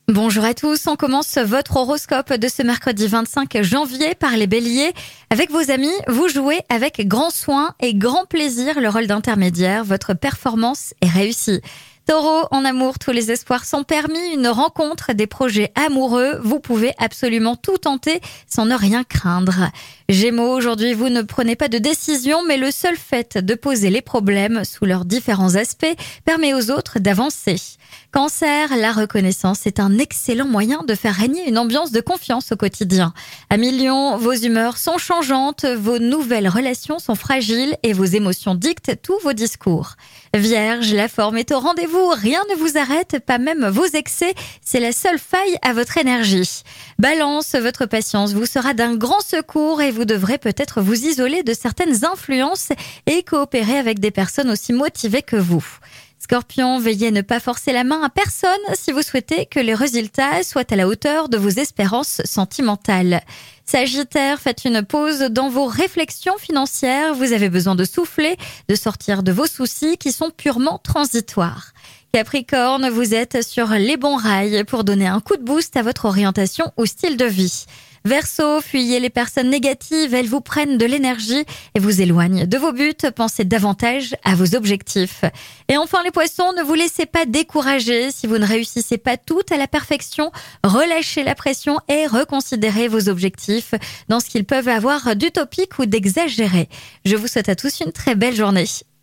Bonjour à tous, on commence votre horoscope de ce mercredi 25 janvier par les béliers. Avec vos amis, vous jouez avec grand soin et grand plaisir le rôle d'intermédiaire, votre performance est réussie. Taureau, en amour, tous les espoirs sont permis, une rencontre, des projets amoureux, vous pouvez absolument tout tenter sans ne rien craindre. Gémeaux, aujourd'hui vous ne prenez pas de décision, mais le seul fait de poser les problèmes sous leurs différents aspects permet aux autres d'avancer. Cancer, la reconnaissance est un excellent moyen de faire régner une ambiance de confiance au quotidien. Amis Lion, vos humeurs sont changeantes, vos nouvelles relations sont fragiles et vos émotions dictent tous vos discours. Vierge, la forme est au rendez-vous, rien ne vous arrête, pas même vos excès, c'est la seule faille à votre énergie. Balance, votre patience vous sera d'un grand secours et vous devrez peut-être vous isoler de certaines influences et coopérer avec des personnes aussi motivées que vous. Scorpion, veillez à ne pas forcer la main à personne si vous souhaitez que les résultats soient à la hauteur de vos espérances sentimentales. Sagittaire, faites une pause dans vos réflexions financières. Vous avez besoin de souffler, de sortir de vos soucis qui sont purement transitoires. Capricorne, vous êtes sur les bons rails pour donner un coup de boost à votre orientation ou style de vie. Verseau, fuyez les personnes négatives, elles vous prennent de l'énergie et vous éloignent de vos buts, pensez davantage à vos objectifs. Et enfin les poissons, ne vous laissez pas décourager, si vous ne réussissez pas tout à la perfection, relâchez la pression et reconsidérez vos objectifs dans ce qu'ils peuvent avoir d'utopique ou d'exagéré. Je vous souhaite à tous une très belle journée.